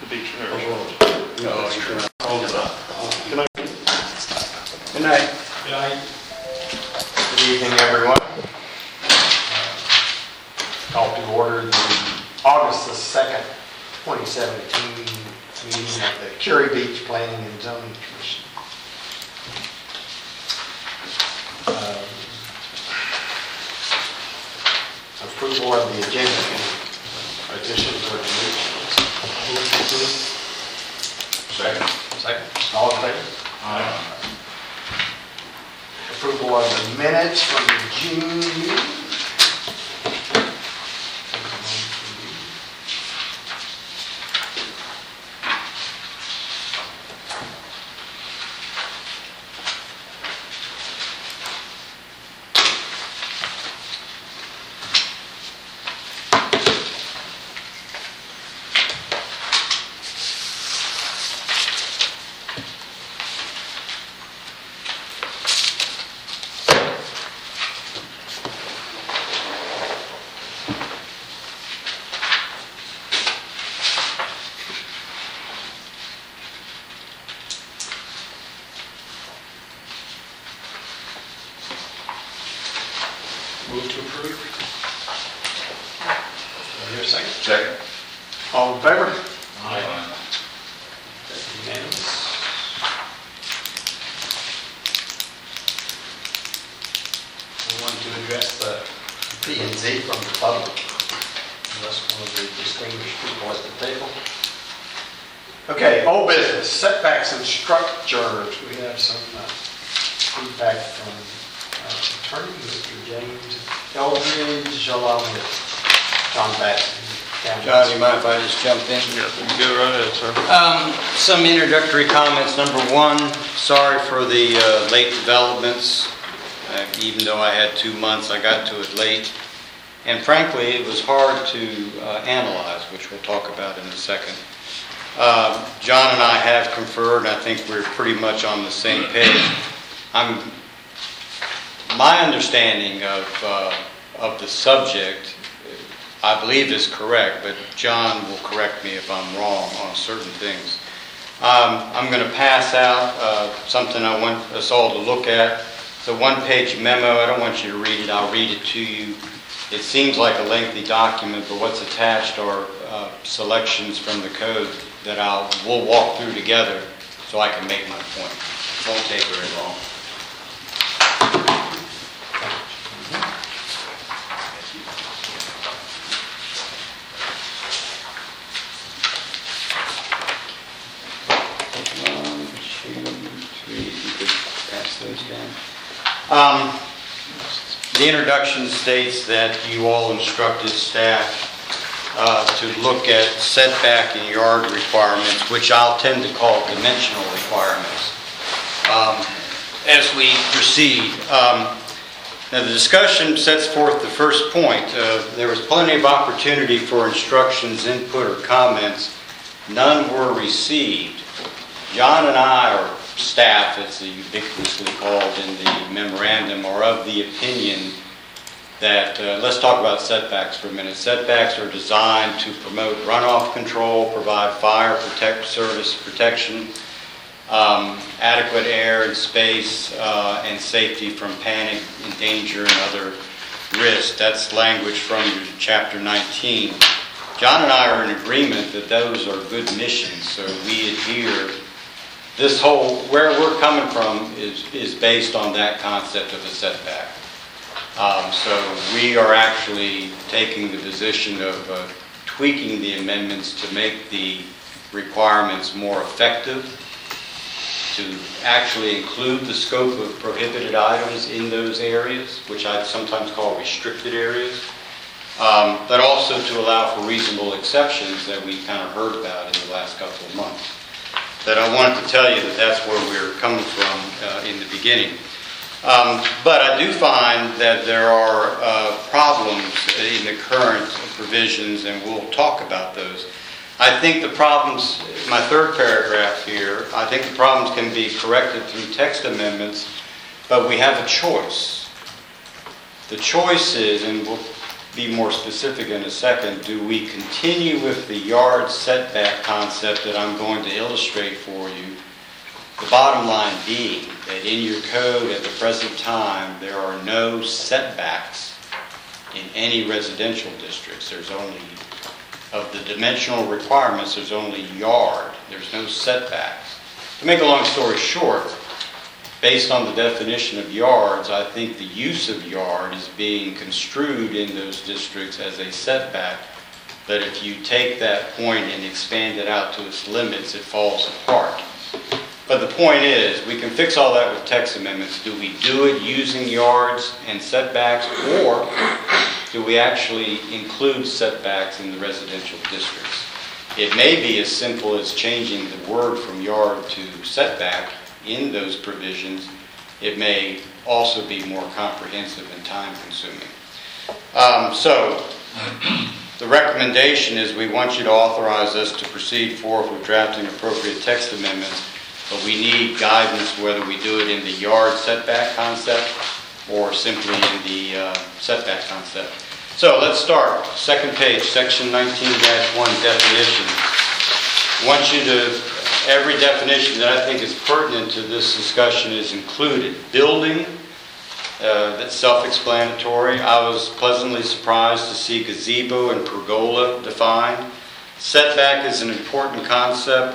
The beach or No, you can. Good night. Good night. Good night. Good evening, everyone. Call to order the August the 2nd, 2017 meeting of the Curie Beach Planning and Zoning Commission. Approval of the agenda. Any additions or deletions? Move to approve. Second. All in favor? Aye. Approval of the minutes from the June meeting. Move to approve. Is there a second? Second. All in favor? Aye. Unanimous. We want to address the, P and Z from the public. Unless one of the distinguished people at the table. Okay, old business, setbacks and structures. We have some feedback from attorney Mr. James Eldridge, along with John Batson. John, do you mind if I just jump in? Yeah, you can go right ahead, sir. Some introductory comments. Number one, sorry for the late developments. Even though I had 2 months, I got to it late. And frankly, it was hard to analyze, which we'll talk about in a second. John and I have conferred, and I think we're pretty much on the same page. My understanding of the subject, I believe is correct, but John will correct me if I'm wrong on certain things. I'm going to pass out something I want us all to look at. It's a one-page memo. I don't want you to read it. I'll read it to you. It seems like a lengthy document, but what's attached are selections from the code that we'll walk through together so I can make my point. It won't take very long. The introduction states that you all instructed staff to look at setback and yard requirements, which I'll tend to call dimensional requirements, as we proceed. Now the discussion sets forth the first point. There was plenty of opportunity for instructions, input, or comments. None were received. John and I, or staff, as ubiquitously called in the memorandum, are of the opinion that, let's talk about setbacks for a minute. Setbacks are designed to promote runoff control, provide fire service protection, adequate air and space, and safety from panic and danger and other risks. That's language from Chapter 19. John and I are in agreement that those are good missions, so we adhere. This whole, where we're coming from is based on that concept of a setback. So we are actually taking the position of tweaking the amendments to make the requirements more effective, to actually include the scope of prohibited items in those areas, which I sometimes call restricted areas, but also to allow for reasonable exceptions that we kind of heard about in the last couple of months. That I wanted to tell you that that's where we're coming from in the beginning. But I do find that there are problems in the current provisions, and we'll talk about those. I think the problems, my third paragraph here, I think the problems can be corrected through text amendments, but we have a choice. The choice is, and be more specific in a second. Do we continue with the yard setback concept that I'm going to illustrate for you? The bottom line being that in your code at the present time, there are no setbacks in any residential districts. There's only, of the dimensional requirements, there's only yard. There's no setbacks. To make a long story short, based on the definition of yards, I think the use of yard is being construed in those districts as a setback. But if you take that point and expand it out to its limits, it falls apart. But the point is, we can fix all that with text amendments. Do we do it using yards and setbacks, or do we actually include setbacks in the residential districts? It may be as simple as changing the word from yard to setback in those provisions. It may also be more comprehensive and time-consuming. So the recommendation is we want you to authorize us to proceed forward with drafting appropriate text amendments, but we need guidance whether we do it in the yard setback concept or simply in the setback concept. So let's start. Second page, section 19-1, definitions. I want you to, every definition that I think is pertinent to this discussion is included. Building, that's self-explanatory. I was pleasantly surprised to see gazebo and pergola defined. Setback is an important concept,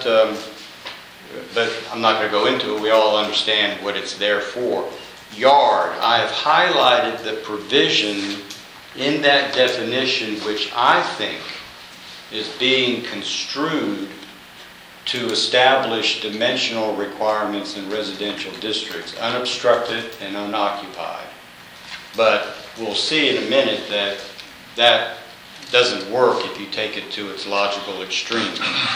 but I'm not going to go into it. We all understand what it's there for. Yard, I have highlighted the provision in that definition which I think is being construed to establish dimensional requirements in residential districts, unobstructed and unoccupied. But we'll see in a minute that that doesn't work if you take it to its logical extreme.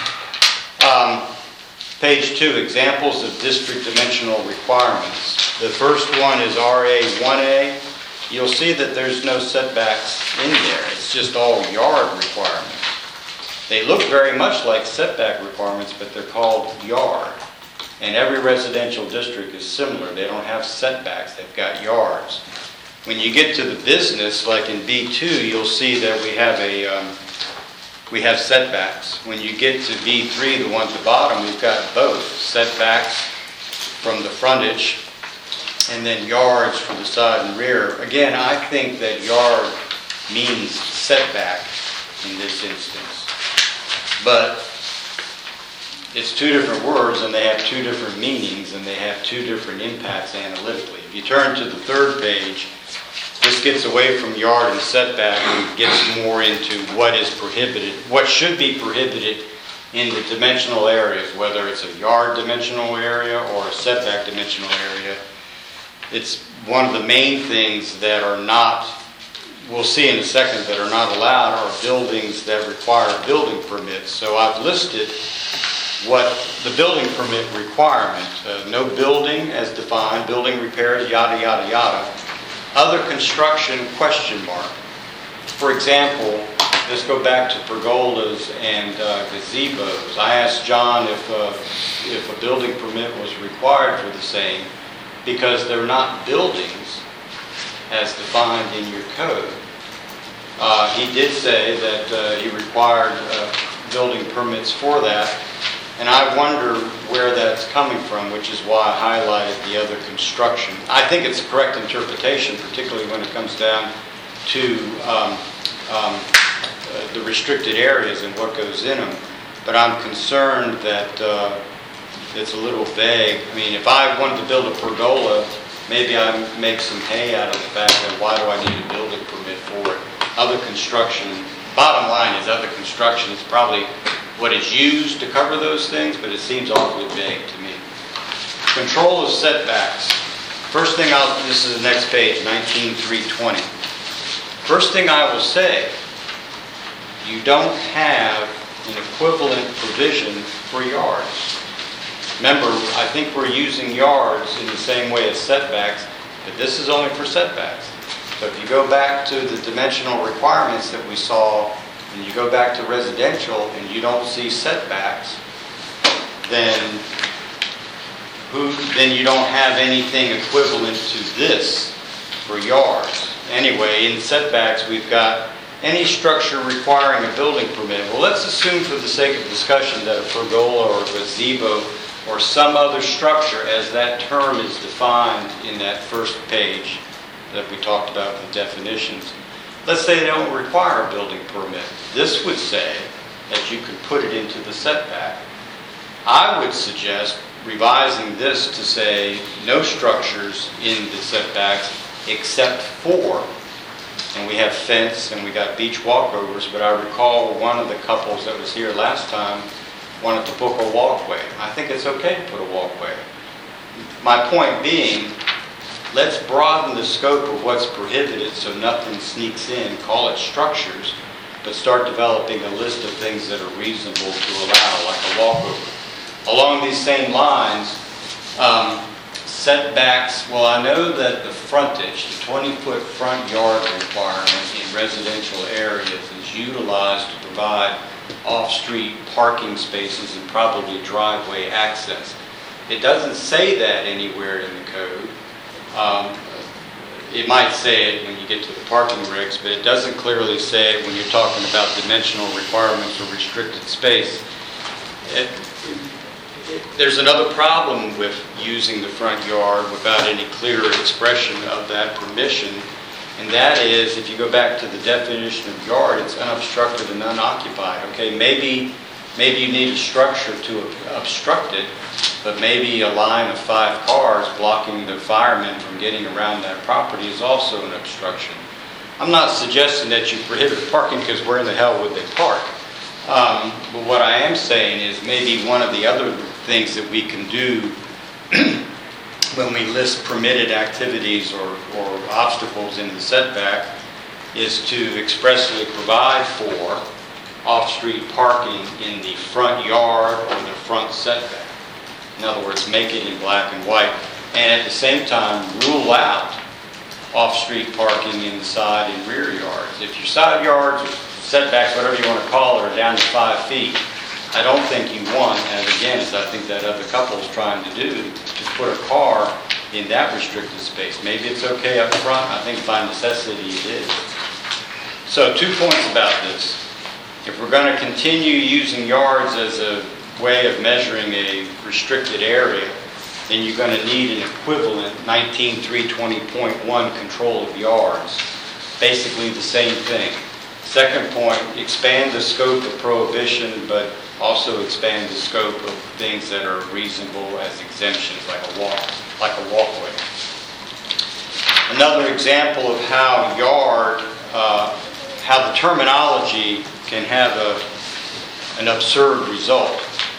Page 2, examples of district dimensional requirements. The first one is RA 1A. You'll see that there's no setbacks in there. It's just all yard requirements. They look very much like setback requirements, but they're called yard. And every residential district is similar. They don't have setbacks. They've got yards. When you get to the business, like in B2, you'll see that we have setbacks. When you get to B3, the one at the bottom, we've got both setbacks from the frontage and then yards from the side and rear. Again, I think that yard means setback in this instance. But it's two different words, and they have two different meanings, and they have two different impacts analytically. If you turn to the third page, this gets away from yard and setback and gets more into what is prohibited, what should be prohibited in the dimensional areas, whether it's a yard dimensional area or a setback dimensional area. It's one of the main things that are not, we'll see in a second, that are not allowed are buildings that require building permits. So I've listed what the building permit requirement, no building as defined, building repairs, yada, yada, yada. Other construction, question mark. For example, let's go back to pergolas and gazebos. I asked John if a building permit was required for the same, because they're not buildings as defined in your code. He did say that he required building permits for that, and I wonder where that's coming from, which is why I highlighted the other construction. I think it's a correct interpretation, particularly when it comes down to the restricted areas and what goes in them, but I'm concerned that it's a little vague. I mean, if I wanted to build a pergola, maybe I make some hay out of the fact that why do I need a building permit for it? Other construction, bottom line is other construction is probably what is used to cover those things, but it seems awfully vague to me. Control of setbacks. First thing this is the next page, 19.3.20. First thing I will say, you don't have an equivalent provision for yards. Remember, I think we're using yards in the same way as setbacks, but this is only for setbacks. So if you go back to the dimensional requirements that we saw, and you go back to residential and you don't see setbacks, then you don't have anything equivalent to this for yards. anyway, in setbacks, we've got any structure requiring a building permit. Well, let's assume for the sake of discussion that a pergola or a gazebo or some other structure, as that term is defined in that first page that we talked about with definitions, let's say they don't require a building permit. This would say that you could put it into the setback. I would suggest revising this to say no structures in the setbacks except for, and we have fence and we got beach walkovers, but I recall one of the couples that was here last time wanted to book a walkway. I think it's okay to put a walkway. My point being, let's broaden the scope of what's prohibited so nothing sneaks in, call it structures, but start developing a list of things that are reasonable to allow, like a walkover. Along these same lines, setbacks, well, I know that the frontage, the 20-foot front yard requirement in residential areas is utilized to provide off-street parking spaces and probably driveway access. It doesn't say that anywhere in the code. It might say it when you get to the parking regs, but it doesn't clearly say it when you're talking about dimensional requirements or restricted space. There's another problem with using the front yard without any clear expression of that permission, and that is, if you go back to the definition of yard, it's unobstructed and unoccupied. Okay, maybe you need a structure to obstruct it, but maybe a line of 5 cars blocking the firemen from getting around that property is also an obstruction. I'm not suggesting that you prohibit parking, because where in the hell would they park? But what I am saying is maybe one of the other things that we can do when we list permitted activities or obstacles in the setback is to expressly provide for off-street parking in the front yard or the front setback. In other words, make it in black and white, and at the same time rule out off-street parking in the side and rear yards. If your side yards or setbacks, whatever you want to call it, are down to 5 feet, I don't think you want, and again, as I think that other couple is trying to do, to put a car in that restricted space. Maybe it's okay up front. I think by necessity it is. So 2 points about this. If we're going to continue using yards as a way of measuring a restricted area, then you're going to need an equivalent 19320.1 control of yards. Basically the same thing. Second point, expand the scope of prohibition, but also expand the scope of things that are reasonable as exemptions, like a walkway. Another example of how how the terminology can have an absurd result.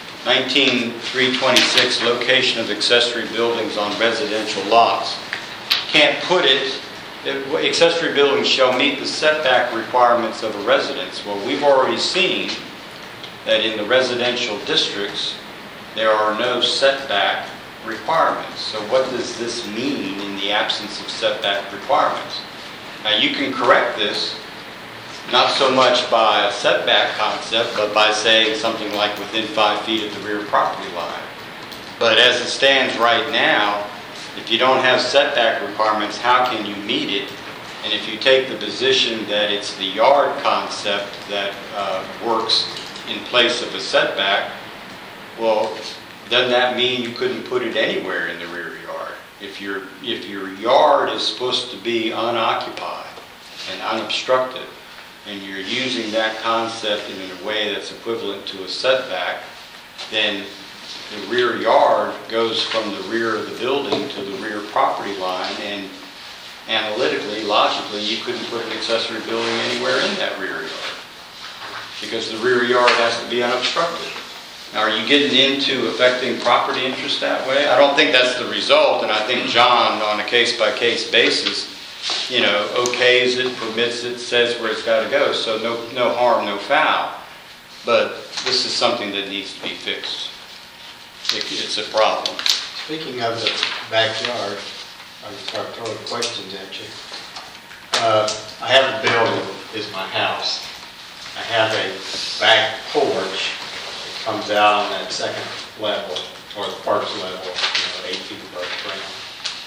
19326, location of accessory buildings on residential lots. Can't put it, accessory buildings shall meet the setback requirements of a residence. Well, we've already seen that in the residential districts, there are no setback requirements. So what does this mean in the absence of setback requirements? Now you can correct this, not so much by a setback concept, but by saying something like within 5 feet of the rear property line. But as it stands right now, if you don't have setback requirements, how can you meet it? And if you take the position that it's the yard concept that works in place of a setback, well, doesn't that mean you couldn't put it anywhere in the rear yard? If your yard is supposed to be unoccupied and unobstructed, and you're using that concept in a way that's equivalent to a setback, then the rear yard goes from the rear of the building to the rear property line, and analytically, logically, you couldn't put an accessory building anywhere in that rear yard because the rear yard has to be unobstructed. Now, are you getting into affecting property interest that way? I don't think that's the result, and I think John, on a case-by-case basis, okays it, permits it, says where it's got to go, so no harm, no foul. But this is something that needs to be fixed. It's a problem. Speaking of the backyard, I'll start throwing questions at you. I have a building, is my house. I have a back porch that comes out on that second level, or the first level, 8 feet above the ground.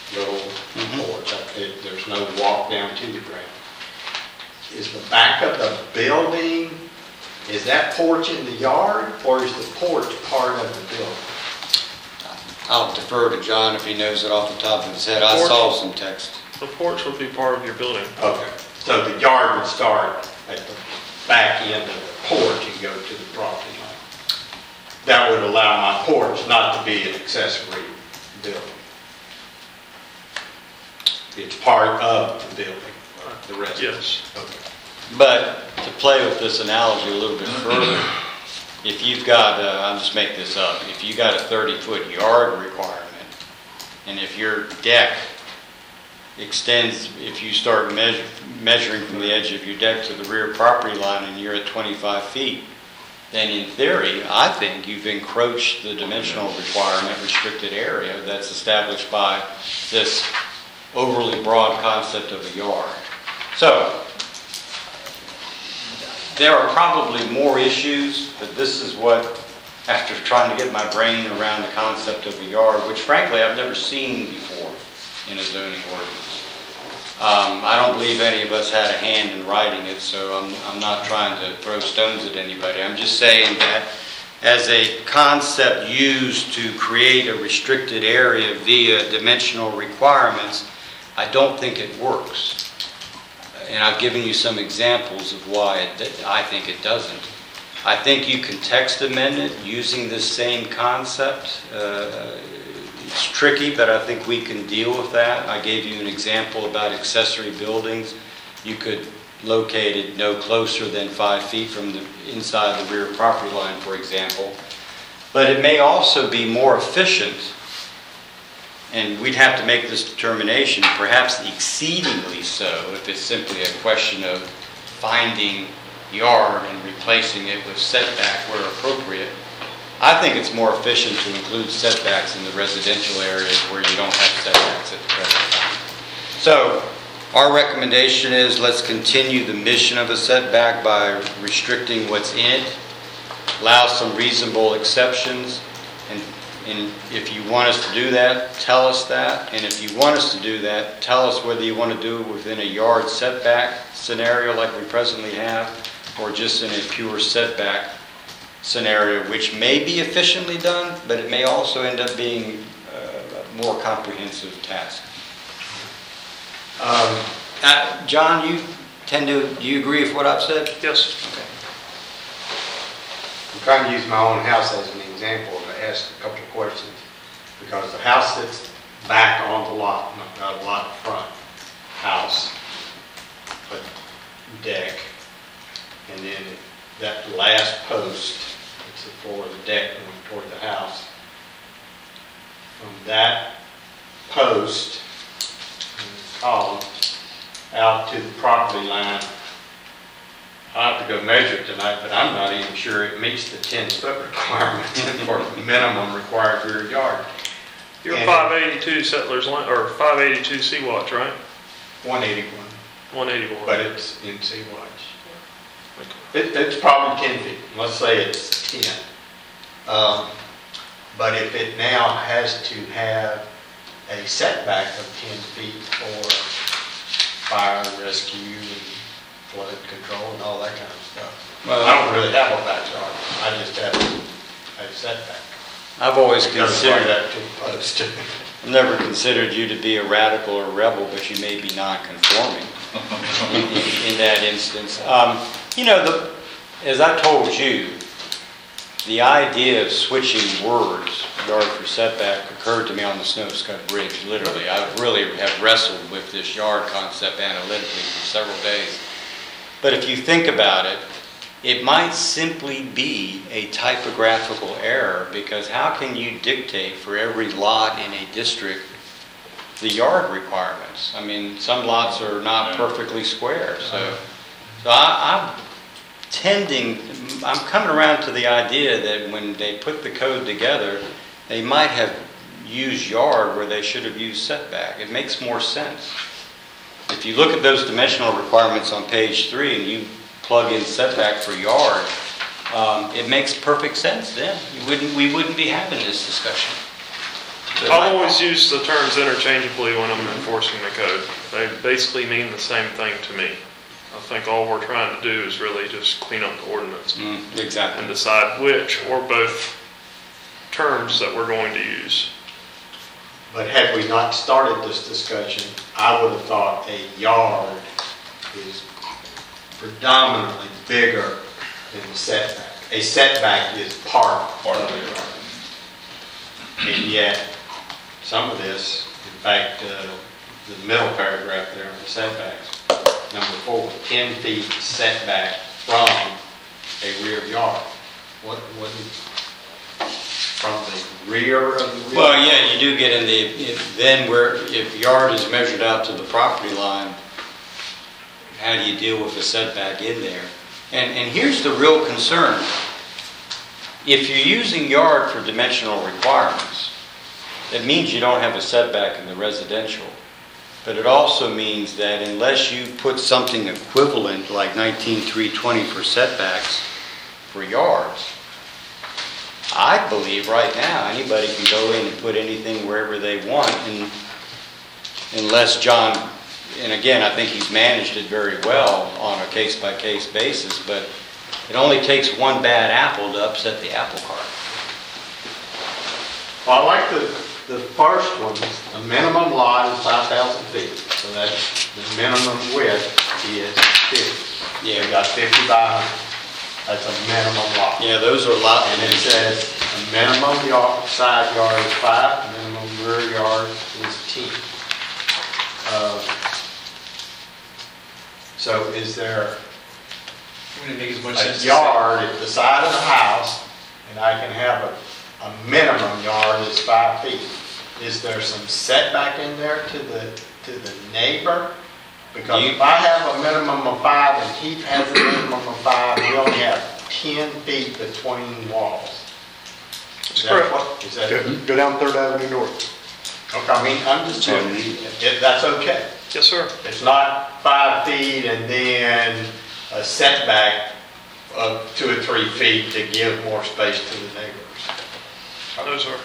little porch. There's no walk down to the ground. Is the back of the building, is that porch in the yard, or is the porch part of the building? I'll defer to John if he knows it off the top of his head. I Porch. saw some text. The porch would be part of your building. Okay, so the yard would start at the back end of the porch and go to the property line. That would allow my porch not to be an accessory building. It's part of the building, the residence. Yes. Okay. But to play with this analogy a little bit further, if you've got, I'll just make this up, if you got a 30-foot yard requirement, and if your deck extends, if you start measuring from the edge of your deck to the rear property line and you're at 25 feet, then in theory, I think you've encroached the dimensional requirement restricted area that's established by this overly broad concept of a yard. So, there are probably more issues, but this is what, after trying to get my brain around the concept of a yard, which frankly I've never seen before in a zoning ordinance. I don't believe any of us had a hand in writing it, so I'm not trying to throw stones at anybody. I'm just saying that as a concept used to create a restricted area via dimensional requirements, I don't think it works. And I've given you some examples of why I think it doesn't. I think you can text amend it using this same concept. It's tricky, but I think we can deal with that. I gave you an example about accessory buildings. You could locate it no closer than 5 feet from the inside the rear property line, for example. But it may also be more efficient, and we'd have to make this determination, perhaps exceedingly so, if it's simply a question of finding yard and replacing it with setback where appropriate. I think it's more efficient to include setbacks in the residential areas where you don't have setbacks at the present time. So, our recommendation is let's continue the mission of a setback by restricting what's in it, allow some reasonable exceptions, and if you want us to do that, tell us that. And if you want us to do that, tell us whether you want to do it within a yard setback scenario like we presently have, or just in a pure setback scenario, which may be efficiently done, but it may also end up being a more comprehensive task. John, do you agree with what I've said? Yes. Okay. I'm trying to use my own house as an example to ask a couple of questions, because the house sits back on the lot, not a lot front house, but deck, and then that last post, it's the floor of the deck going toward the house. From that post, column, out to the property line, I'll have to go measure it tonight, but I'm not even sure it meets the 10-foot requirement for minimum required rear yard. You're And 582 Settlers Lane, or 582 Sea-Watch, right? 181, 181. but it's in Sea-Watch. It's probably 10 feet, let's say it's 10. But if it now has to have a setback of 10 feet for fire, rescue, and flood control and all that kind of stuff. Well, I don't really have a backyard, I just have a setback. I've always Never considered that to post. I've never considered you to be a radical or rebel, but you may be non-conforming in that instance. As I told you, the idea of switching words, yard for setback, occurred to me on the Snohomish Bridge, literally. I really have wrestled with this yard concept analytically for several days. But if you think about it, it might simply be a typographical error, because how can you dictate for every lot in a district the yard requirements? I mean, some lots are not perfectly square, so I'm coming around to the idea that when they put the code together, they might have used yard where they should have used setback. It makes more sense. If you look at those dimensional requirements on page 3 and you plug in setback for yard, it makes perfect sense then. We wouldn't be having this discussion. I've always used the terms interchangeably when I'm enforcing the code. They basically mean the same thing to me. I think all we're trying to do is really just clean up the ordinance and Exactly. decide which or both terms that we're going to use. But had we not started this discussion, I would have thought a yard is predominantly bigger than the setback. A setback is part of the yard. And yet, some of this, in fact, the middle paragraph there on the setbacks, number 4, 10 feet setback from a rear yard. What from the rear of the rear? Well, yeah, you do get in then where, if yard is measured out to the property line, how do you deal with a setback in there? And here's the real concern. If you're using yard for dimensional requirements, it means you don't have a setback in the residential. But it also means that unless you put something equivalent like 19.320 for setbacks for yards, I believe right now anybody can go in and put anything wherever they want, and unless John, and again, I think he's managed it very well on a case-by-case basis, but it only takes one bad apple to upset the apple cart. Well, I like the first one, the minimum lot is 5,000 feet, so that's, the minimum width is 50. Yeah. We got 50 by 100, that's a minimum lot. Yeah, those are a lot. And it says a minimum side yard is 5, minimum rear yard is 10. So is there Wouldn't it make as much a sense to say? yard at the side of the house, and I can have a minimum yard is 5 feet? Is there some setback in there to the neighbor? Because if I have a minimum of 5 and he has a minimum of 5, we only have 10 feet between walls. That's correct. Is that? Go down 3rd Avenue North. Okay, I mean, I'm just checking, that's okay. Yes, sir. It's not 5 feet and then a setback of 2 or 3 feet to give more space to the neighbors. No, sir.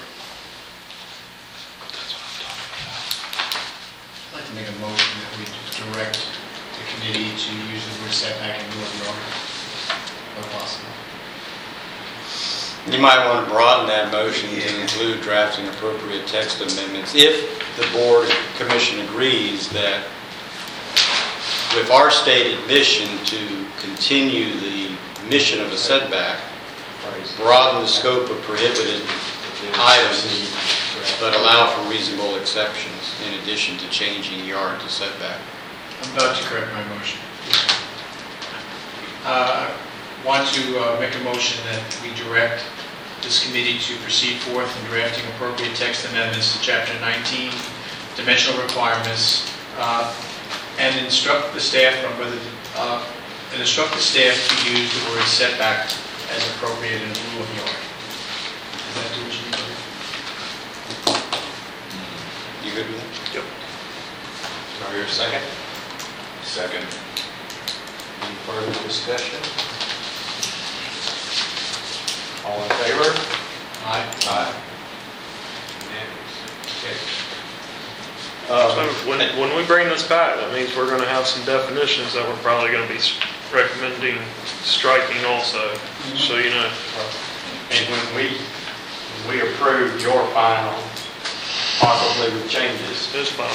I'd like to make a motion that we direct the committee to use the word setback in lieu of yard, if possible. You might want to broaden that motion to include drafting appropriate text amendments if the board or commission agrees that with our stated mission to continue the mission of a setback, broaden the scope of prohibited items, but allow for reasonable exceptions in addition to changing yard to setback. I'm about to correct my motion. Want to make a motion that we direct this committee to proceed forth in drafting appropriate text amendments to Chapter 19, dimensional requirements, and instruct the staff on whether to use the word setback as appropriate in lieu of yard. Is that what you need to do? You good with that? Yep. Do I hear a second? Second. Any further discussion? All in favor? Aye. Aye. Okay. So when we bring this back, that means we're going to have some definitions that we're probably going to be recommending striking also, so you know. And when we approve your final, possibly with changes, It's final.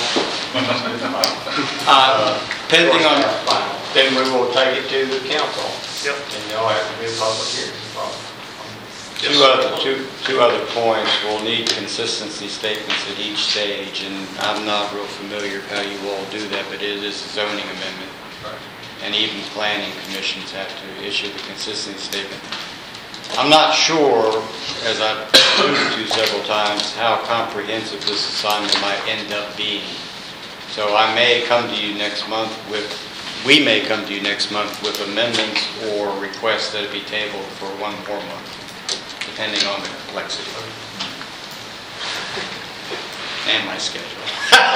Pending on, final, then we will take it to the council. Yep. And there'll have to be a public hearing. probably. two other points, we'll need consistency statements at each stage, and I'm not real familiar how you all do that, but it is a zoning amendment. And even planning commissions have to issue the consistency statement. I'm not sure, as I've alluded to several times, how comprehensive this assignment might end up being. So we may come to you next month with amendments or requests that it be tabled for 1 more month, depending on the complexity and my schedule.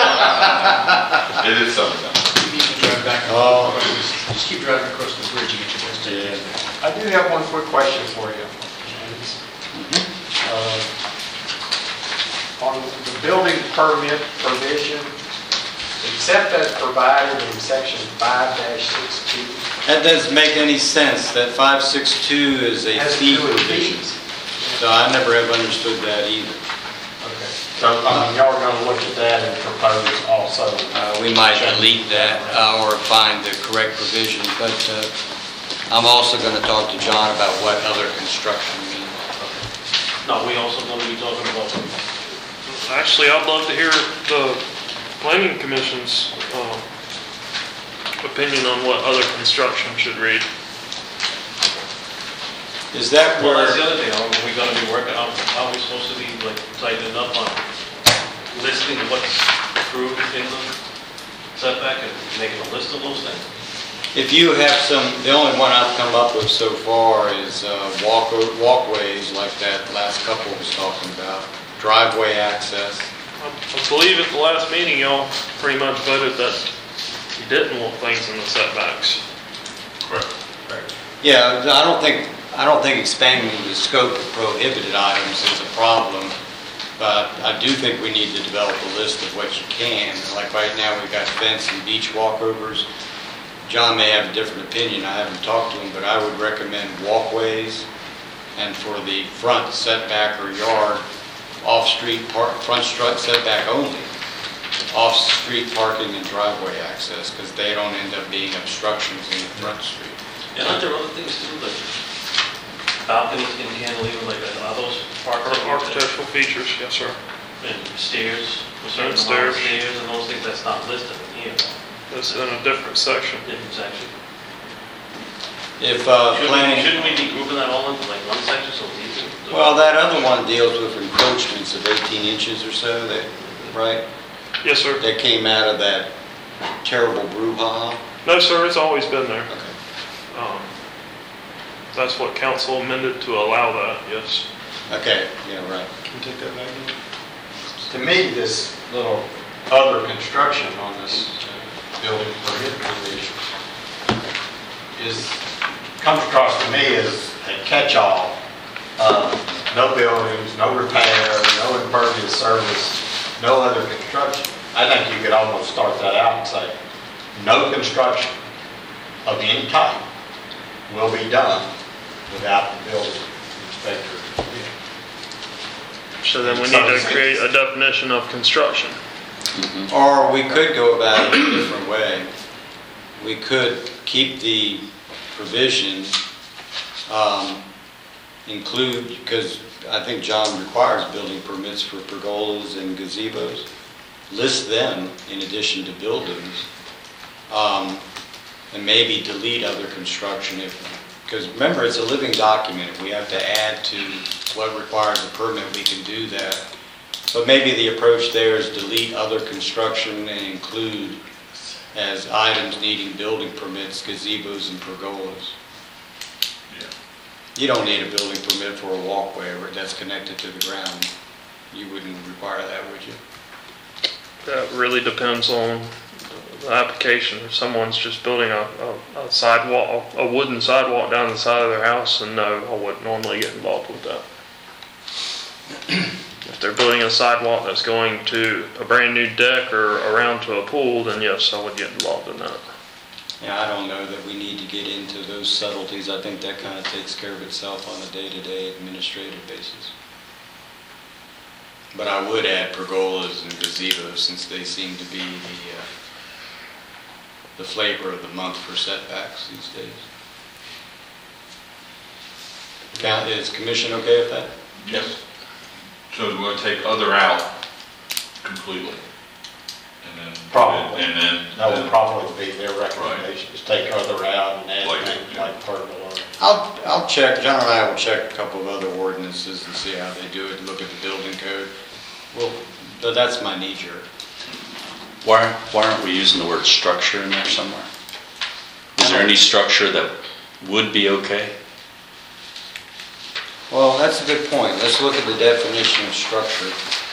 It is something. You need to drive back and Oh. forth. Just keep driving across the bridge and get your destination. I do have one quick question for you. on the building permit provision, except as provided in section 5-62. That doesn't make any sense. That 562 is a Has to fee do with provision. fees. So I never have understood that either. Okay. So, I mean, y'all are gonna look at that and propose also. We might delete that or find the correct provision, but I'm also going to talk to John about what other construction means. No, we also going to be talking about, Actually, I'd love to hear the planning commission's opinion on what other construction should read. Is that well, that's the where, other thing, are we going to be working on, how are we supposed to be like tightening up on listing what's approved in the setback and making a list of those things? if you have some, the only one I've come up with so far is walkways like that last couple was talking about, driveway access. I believe at the last meeting, y'all pretty much voted that you didn't want things in the setbacks. Correct. Yeah, I don't think expanding the scope of prohibited items is a problem, but I do think we need to develop a list of what you can. Like right now, we've got fence and beach walkovers. John may have a different opinion, I haven't talked to him, but I would recommend walkways, and for the front setback or yard, off-street front setback only, off-street parking and driveway access, because they don't end up being obstructions in the front street. And aren't there other things too, like balconies and cantilever, like that, are those Architectural features, yes, sir. and stairs, a certain And amount of stairs. stairs and those things, that's not listed in here. That's in a different section. Different section. If Shouldn't planning, we be grouping that all into like one section so it's easy? to- well, that other one deals with encroachments of 18 inches or so, right? Yes, sir. That came out of that terrible brouhaha. No, sir, it's always been there. Okay. That's what council amended to allow that, yes. Okay, yeah, right. Can you take that back? To me, this little other construction on this building permit provision comes across to me as a catch-all. No buildings, no repair, no impervious service, no other construction. I think you could almost start that out and say, no construction of any type will be done without the building inspector. So then we need to create a definition of construction. Or we could go about it a different way. We could keep the provision, include, because I think John requires building permits for pergolas and gazebos, list them in addition to buildings, and maybe delete other construction because remember, it's a living document. If we have to add to what requires a permit, we can do that. But maybe the approach there is delete other construction and include as items needing building permits, gazebos and pergolas. Yeah. You don't need a building permit for a walkway that's connected to the ground. You wouldn't require that, would you? That really depends on the application. If someone's just building a sidewalk, a wooden sidewalk down the side of their house, then no, I wouldn't normally get involved with that. If they're building a sidewalk that's going to a brand new deck or around to a pool, then yes, I would get involved in that. Yeah, I don't know that we need to get into those subtleties. I think that kind of takes care of itself on a day-to-day administrative basis. But I would add pergolas and gazebos since they seem to be the flavor of the month for setbacks these days. Is commission okay with that? Yes. So we're going to take other out completely. And then. Probably. And then. That would probably be their recommendation, is take other out and Like- add things like pergola. I'll check, John and I will check a couple of other ordinances and see how they do it, look at the building code. Well, but that's my knee jerk. Why aren't we using the word structure in there somewhere? Is there any structure that would be okay? Well, that's a good point. Let's look at the definition of structure.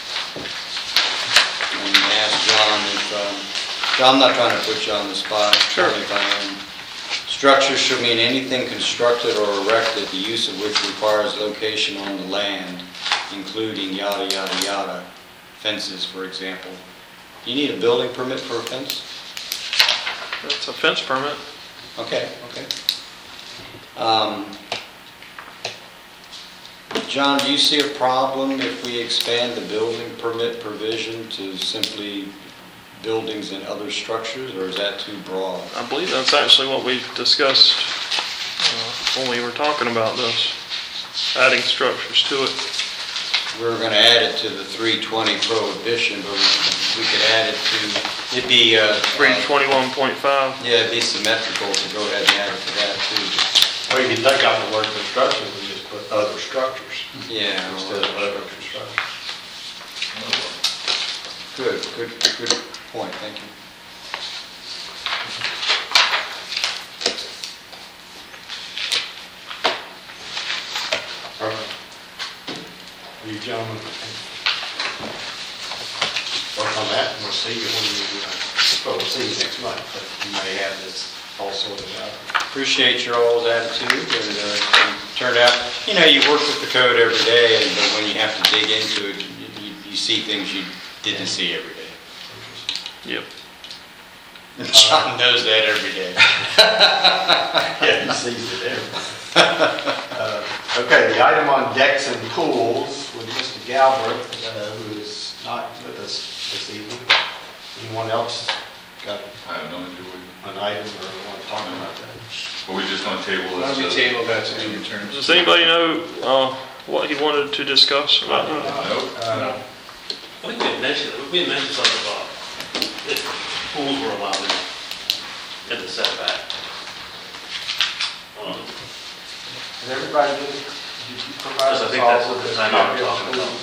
And ask John if, John, I'm not trying to put you on the spot. Sure. If I am. Structure should mean anything constructed or erected, the use of which requires location on the land, including yada, yada, yada. fences, for example. You need a building permit for a fence? It's a fence permit. Okay, okay. John, do you see a problem if we expand the building permit provision to simply buildings and other structures, or is that too broad? I believe that's actually what we discussed when we were talking about this, adding structures to it. We were going to add it to the 320 prohibition, but we could add it to, it'd be... 321.5. Yeah, it'd be symmetrical to go ahead and add it to that too. Or you can take out the word construction and just put other structures Yeah. instead of other construction. Good point, thank you. You gentlemen, work on that, and we'll see you when we'll see you next month, but you may have this all sorted out. Appreciate your all's attitude, and it turned out, you work with the code every day, and but when you have to dig into it, you see things you didn't see every day. Yep. And John knows that every day. Yeah, he sees it every day. Okay, the item on decks and pools with Mr. Galbraith, who is not with us this evening. Anyone else got I have no idea an item or want to talk about that? Are we just gonna table Why don't we this? table that to the return? Does anybody know what he wanted to discuss about that? Nope. I think we mentioned something about if pools were allowed in the setback. And everybody, did you provide Because I us think all that's with what the this time copy I'm of talking the about.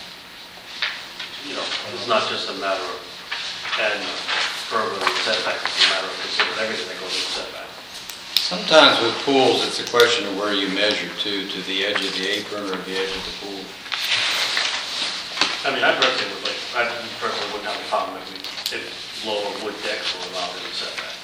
It's not just a matter of adding further setback, it's a matter of considering everything that goes in the setback. Sometimes with pools, it's a question of where you measure to the edge of the apron or the edge of the pool. I mean, I personally wouldn't have a problem if lower wood decks were allowed in the setback.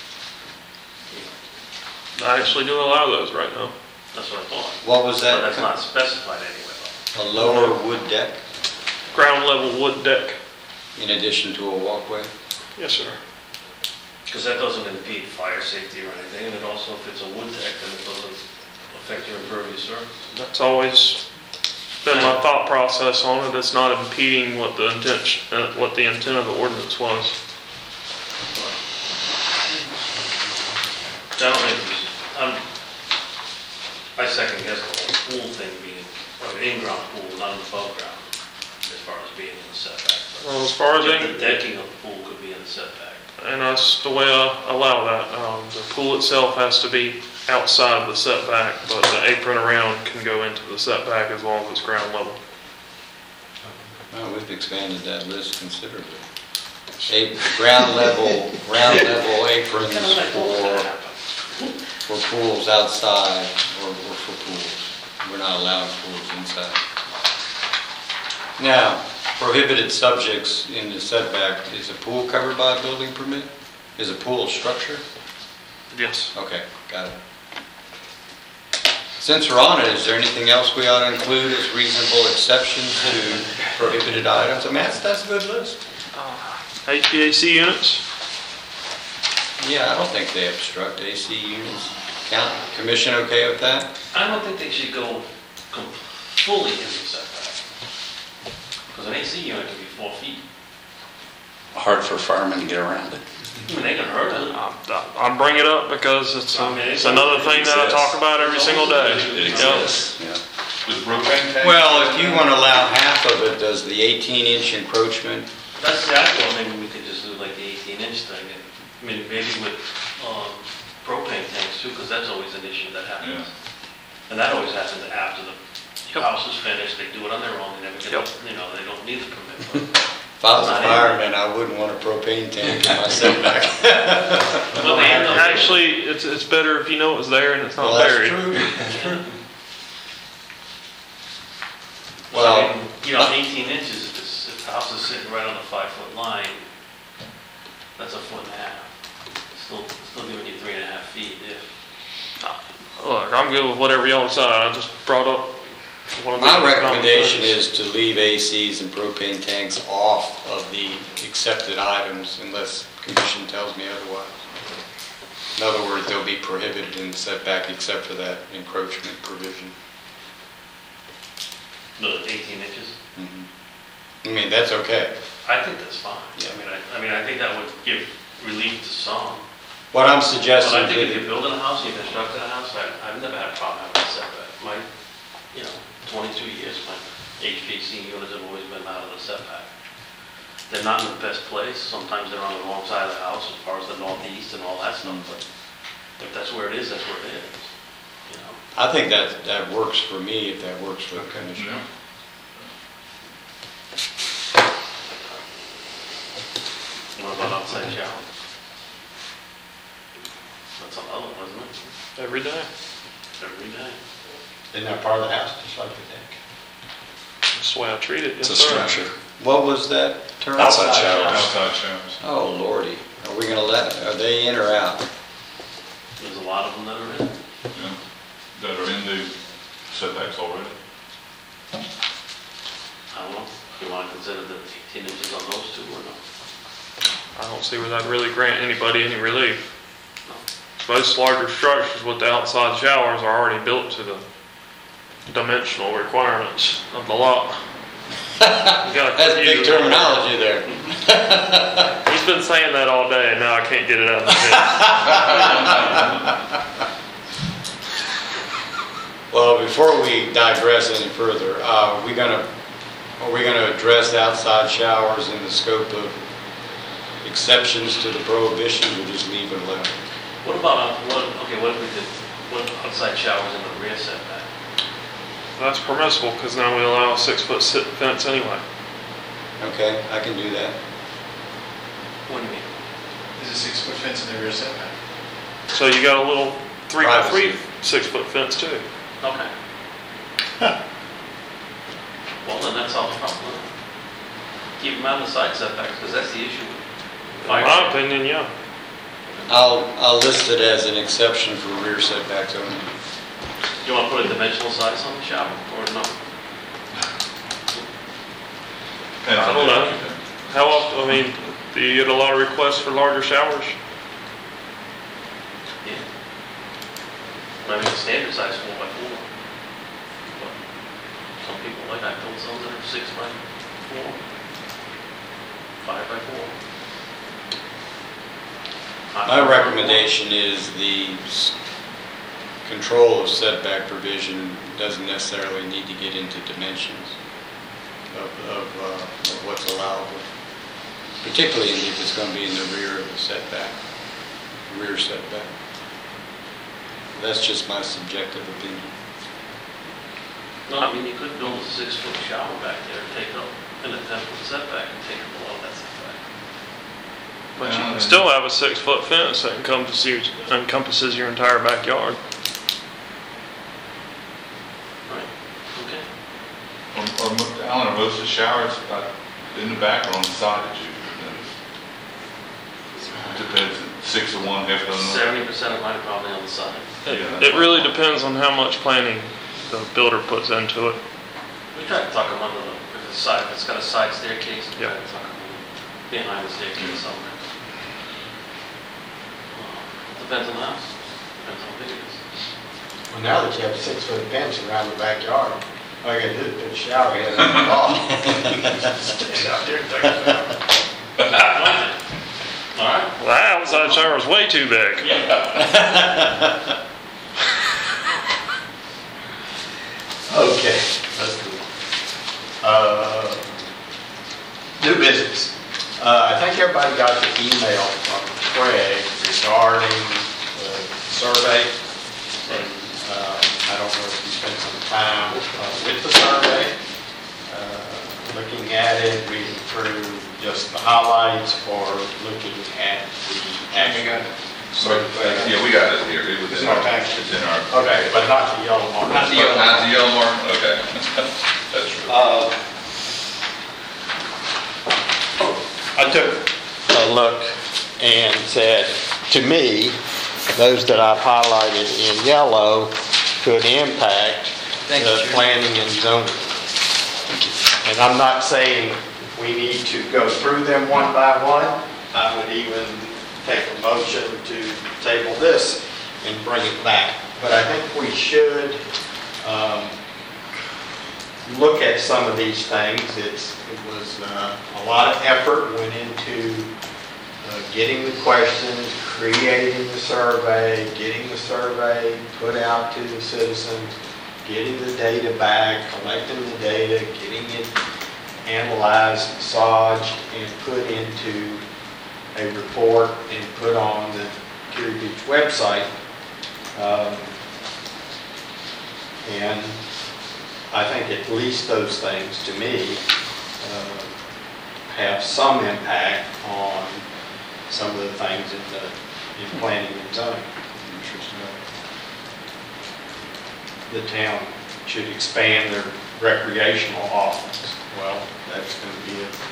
I actually do allow those right now. That's what I thought. What was But that? that's not specified anyway, though. A lower wood deck Ground level wood deck. in addition to a walkway? Yes, sir. Because that doesn't impede fire safety or anything, and it also, if it's a wood deck, then it doesn't affect your impervious surface. That's always been my thought process on it. It's not impeding what the intent of the ordinance was. I don't think I second guess the whole pool thing being, an in-ground pool, not an above ground, as far as being in the setback. But Well, as far as the decking of the pool could be in the setback. and that's the way I allow that. The pool itself has to be outside the setback, but the apron around can go into the setback as long as it's ground level. Well, we've expanded that list considerably. Ground level aprons for pools outside or for pools. We're not allowing pools inside. Now, prohibited subjects in the setback, is a pool covered by a building permit? Is a pool a structure? Yes. Okay, got it. Since we're on it, is there anything else we ought to include as reasonable exceptions to prohibited items? I mean, that's a good list. HVAC units? Yeah, I don't think they obstruct AC units. Commission okay with that? I don't think they should go fully in the setback. Because an AC unit can be 4 feet. Hard for firemen to get around it. I mean, they can hurt it. I bring it up because it's another thing that I talk about every single day. It Yep. exists, yeah. With propane tank? Well, if you want to allow half of it, does the 18-inch encroachment? That's the actual, maybe we could just do like the 18-inch thing. And, I mean, maybe with propane tanks too, because that's always an issue that happens. Yeah. And that always happens after the house is finished, they do it on their own, they never get, Yep. they don't need the permit. If I was a fireman, I wouldn't want a propane tank in my setback. Well, they end up- Actually, it's better if you know it's there and it's not Well, that's buried. true, that's true. Well, I mean, 18 inches, if the house is sitting right on the 5-foot line, that's a 1.5 foot. Still giving you 3.5 feet if. Look, I'm good with whatever y'all decide. I just brought up one of the. My recommendation is to leave ACs and propane tanks off of the accepted items unless commission tells me otherwise. In other words, they'll be prohibited in setback except for that encroachment provision. The 18 inches? I mean, that's okay. I think that's fine. Yeah. I mean, I think that would give relief to some. What I'm But suggesting I think if to you're building a house, you construct a house, I've never had a problem having a setback. My, 22 years, my HVAC units have always been out of the setback. They're not in the best place. Sometimes they're on the wrong side of the house as far as the northeast and all that stuff. But if that's where it is, that's where it is. I think that works for me if that works for the commission. Yeah. What about outside shower? That's another one, isn't it? Every day. Every day. Isn't that part of the house, just like the deck? That's the way I treat it. It's a Yes, sir. structure. What was that term? Outside showers. Outside showers. Oh, lordy. Are we gonna are they in or out? There's a lot of them that are in. Yeah, that are in the setbacks already. I don't know. You want to consider the 18 inches on those two or no? I don't see where that really grant anybody any relief. No. Most larger structures with the outside showers are already built to the dimensional requirements of the lot. That's big terminology there. He's been saying that all day, and now I can't get it out of his head. Well, before we digress any further, are we gonna address outside showers in the scope of exceptions to the prohibitions, or just leave it alone? What about, what if we did, outside showers in the rear setback? That's permissible, because now we allow a 6-foot fence anyway. Okay, I can do that. What do you mean? There's a 6-foot fence in the rear setback. So you got a little 3x3 Privacy. 6-foot fence too. Okay. Well, then that's all the problem. Keep them out of the side setbacks, because that's the issue. In my opinion, yeah. I'll list it as an exception for rear setbacks only. Do you want to put a dimensional size on the shower, or no? I don't know. How often, I mean, do you get a lot of requests for larger showers? Yeah. I mean, the standard size is 4x4. But some people, like I built some that are 6x4, 5x4. My recommendation is the control of setback provision doesn't necessarily need to get into dimensions of what's allowable, particularly if it's going to be in the rear of the setback, rear setback. That's just my subjective opinion. No, I mean, you could build a 6-foot shower back there, take up in a 10-foot setback and take it below that setback. But you can still have a 6-foot fence that encompasses your entire backyard. Right, okay. Alan, are most of the showers in the back or on the side that you notice? Depends, 6 of one, half of another. 70% of mine are probably on the side. It really depends on how much planning the builder puts into it. We try to tuck them under the, if it's got a side staircase, we try Yeah. to tuck them behind the staircase somewhere. Depends on the house, depends on how big it is. Well, now that you have a 6-foot fence around the backyard, all you gotta do is put a shower head on the wall. Stand out there and take a shower. All right. Well, the outside shower is way too big. Okay, let's do it. New business. I think everybody got the email from Craig regarding the survey. And I don't know if you spent some time with the survey, looking at it, reading through just the highlights, or looking at the actual survey. Yeah, we got it here. It was It's in in our our, package. it's in our. Okay, but not the yellow mark. Not the yellow mark, okay. That's true. I took a look and said, to me, those that I've highlighted in yellow could impact Thanks, Chair. planning and zoning. And I'm not saying we need to go through them one by one. I would even take a motion to table this and bring it back. But I think we should look at some of these things. It was a lot of effort went into getting the questions, creating the survey, getting the survey put out to the citizens, getting the data back, collecting the data, getting it analyzed, massaged, and put into a report and put on the Curie Beach website. And I think at least those things, to me, have some impact on some of the things in planning and zoning. The town should expand their recreational offerings. Well, that's going to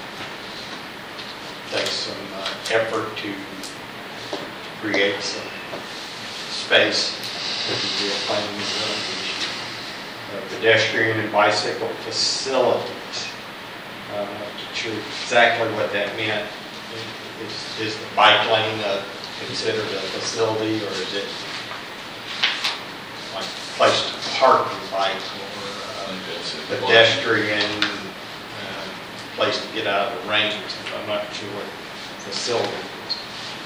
take some effort to create some space that can be a planning and zoning issue. Pedestrian and bicycle facilities. I'm not sure exactly what that meant. Is the bike lane considered a facility, or is it like a place to park your bike, or pedestrian place to get out of the rain? I'm not sure what facility is.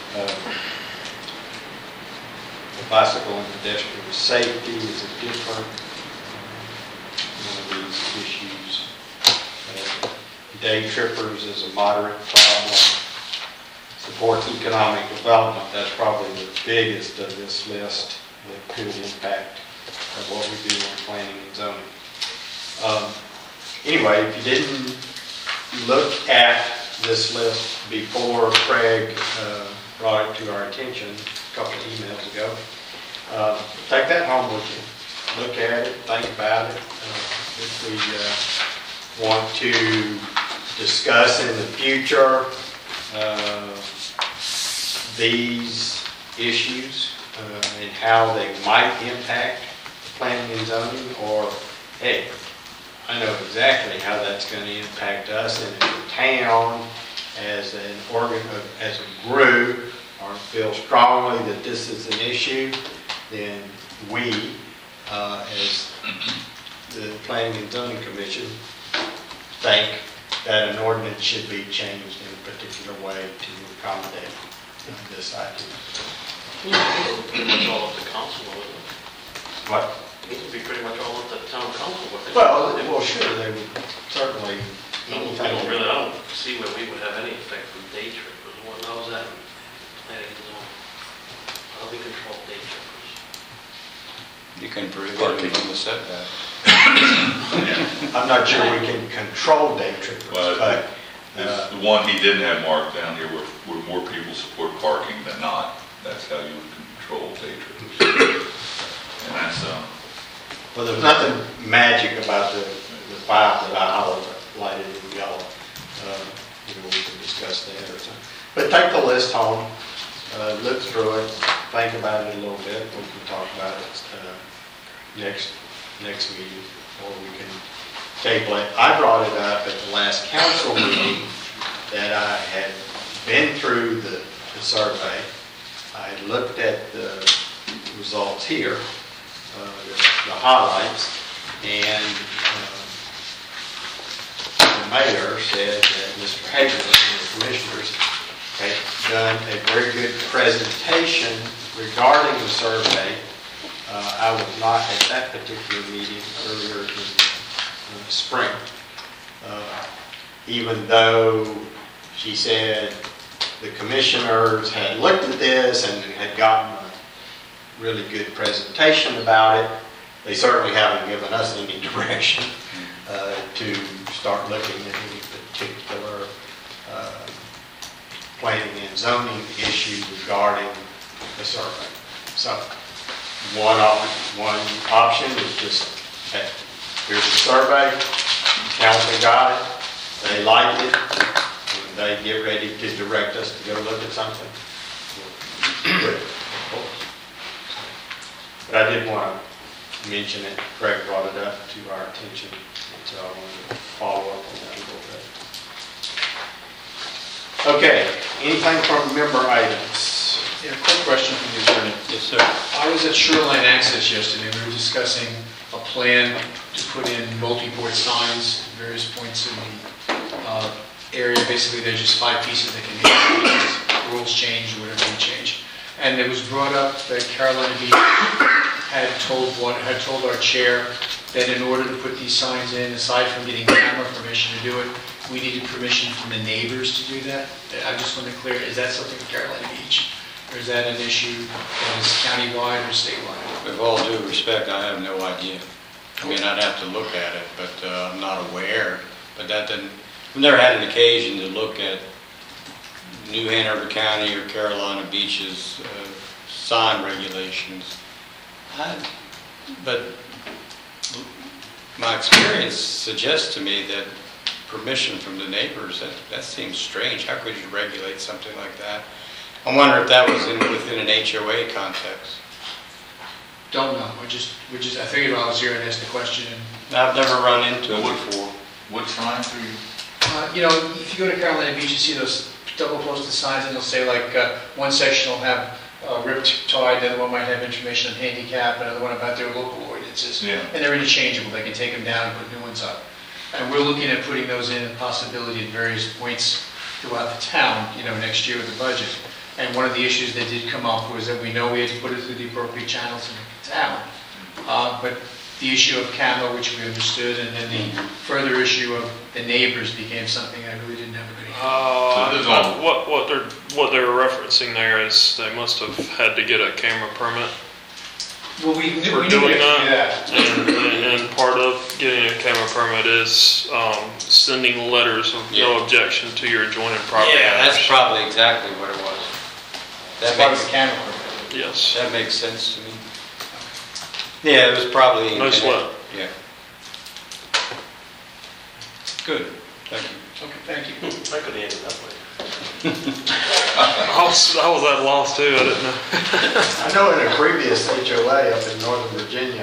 The bicycle and pedestrian safety is a different one of these issues. Day trippers is a moderate problem. Support economic development, that's probably the biggest of this list that could impact what we do on planning and zoning. Anyway, if you didn't look at this list before Craig brought it to our attention a couple of emails ago, take that home with you. Look at it, think about it. If we want to discuss in the future these issues and how they might impact planning and zoning, or hey, I know exactly how that's going to impact us, and if the town as a group or feel strongly that this is an issue, then we as the Planning and Zoning Commission think that an ordinance should be changed in a particular way to accommodate this idea. Pretty much all up to council, wouldn't it? What? It would be pretty much all up to town council. Well, sure, they would certainly. I don't see where we would have any effect from day trippers. How is that? How do we control day trippers? You can prohibit it from the setback. I'm not sure we can control day trippers, Well, but the one he didn't have marked down here where more people support parking than not. That's how you would control day trippers. And that's, well, there's nothing magic about the five that I highlighted in yellow. We can discuss that or something. But take the list home, look through it, think about it a little bit. We can talk about it next meeting, or we can table it. I brought it up at the last council meeting that I had been through the survey. I looked at the results here, the highlights, and the mayor said that Mr. Hager and the commissioners had done a very good presentation regarding the survey. I was not at that particular meeting earlier in the spring. Even though she said the commissioners had looked at this and had gotten a really good presentation about it, they certainly haven't given us any direction to start looking at any particular planning and zoning issue regarding the survey. So one option is just, hey, here's the survey, council got it, they like it, and they get ready to direct us to go look at something. But I did want to mention it. Greg brought it up to our attention, and so I wanted to follow up on that a little bit. Okay, anything from member items? Yeah, quick question from the attorney. Yes, sir. I was at Shoreline Access yesterday. We were discussing a plan to put in multi-board signs at various points in the area. Basically, they're just 5 pieces that can be rules change or whatever you change. And it was brought up that Carolina Beach had told our chair that in order to put these signs in, aside from getting camera permission to do it, we needed permission from the neighbors to do that. I just want to clear, is that something with Carolina Beach? Or is that an issue that is countywide or statewide? With all due respect, I have no idea. I mean, I'd have to look at it, but I'm not aware. But that didn't, I've never had an occasion to look at New Hanover County or Carolina Beach's sign regulations. But my experience suggests to me that permission from the neighbors, that seems strange. How could you regulate something like that? I wonder if that was within an HOA context. Don't know. I figured while I was here I'd ask the question. I've never run into it What- before. What signs are you? If you go to Carolina Beach, you see those double posted signs, and they'll say like one section will have ripped tide, the other one might have information on handicap, another one about their local ordinances. Yeah. And they're interchangeable. They can take them down and put new ones up. And we're looking at putting those in, a possibility at various points throughout the town, next year with the budget. And one of the issues that did come up was that we know we had to put it through the appropriate channels in the town. But the issue of camera, which we understood, and then the further issue of the neighbors became something I really didn't have a good handle. What they're referencing there is they must have had to get a camera permit. Well, we knew For we knew we doing had to do that. And part of getting a camera permit is sending letters of no objection to your adjoining property Yeah, that's owners. probably exactly what it was. That's part of the camera permit. Yes. That makes sense to me. Yeah, it was probably... No sweat. Yeah. Good, thank you. Okay, thank you. I could handle that way. I was at a loss too, I didn't know. I know in a previous HOA up in Northern Virginia,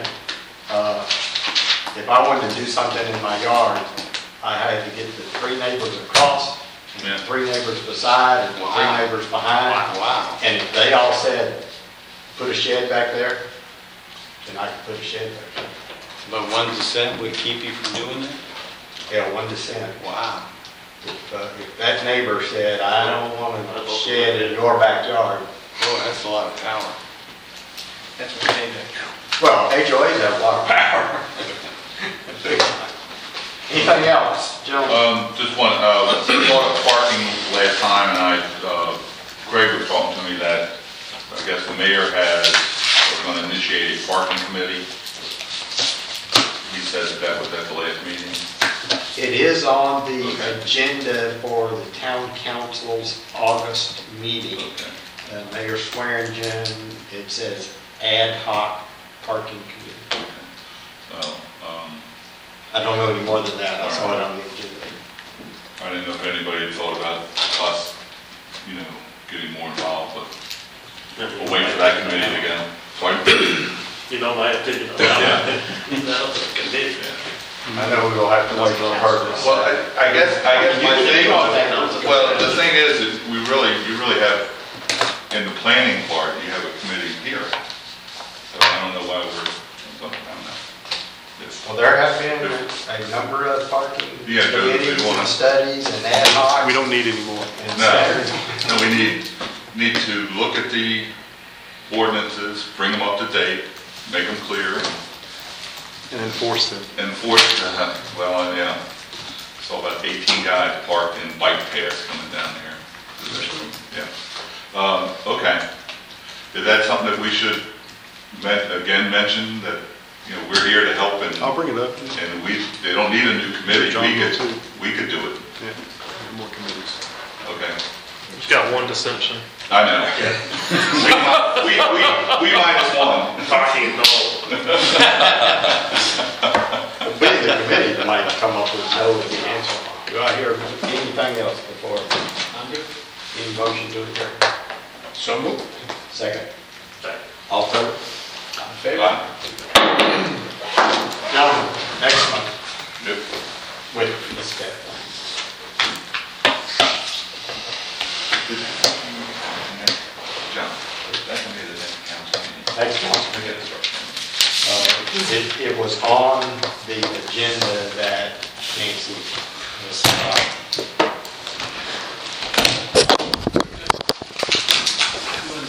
if I wanted to do something in my yard, I had to get the 3 neighbors across, and Yeah. 3 neighbors beside, and 3 Wow. neighbors behind. Wow. And if they all said, put a shed back there, then I could put a shed back there. But one dissent would keep you from doing that? Yeah, 1 dissent. Wow. If that neighbor said, I don't want a shed in your backyard, Boy, that's a lot of power. That's what they did. well, HOAs have a lot of power. Anything else, gentlemen? Just one, we talked about parking last time, and Greg was talking to me that, I guess the mayor was going to initiate a parking committee. He said that was at the last meeting. It is on the agenda for the town council's August meeting. Okay. Mayor Swearingen, it says ad hoc parking committee. So, I don't know any more than that, I saw it on the agenda. I didn't know if anybody had thought about us, getting more involved, but we'll wait for that committee to go. So You know my opinion on Yeah. that. That's a condition. I know we will have to wait for her to Well, say. I guess my thing, You the thing is you really have, in the planning part, you have a committee here. So I don't know why I don't know. It's- Well, there have been a number of parking Yeah, committees they wanna- and studies and ad hoc. We don't need any more. and No, standards. no, we need to look at the ordinances, bring them up to date, make them clear, And enforce them. and enforce, yeah. Saw about 18 guys parked in bike paths coming down here. Yeah. Okay. Is that something that we should, again, mention, that, we're here to help, and I'll bring it up. they don't need a new committee, John will too. we could do it. Yeah, more committees. Okay. You've got one dissension. I know. We minus 1. Parking, no. We, the committee, might come up with no as the answer. Do I hear anything else before? Any motion to adjourn? So moved. Second? Second. All third? In favor? Bye. Gentlemen, next month Yep. with Ms. Beth. John, that can be the next council meeting. Next council We meeting. get to start. It was on the agenda that Nancy was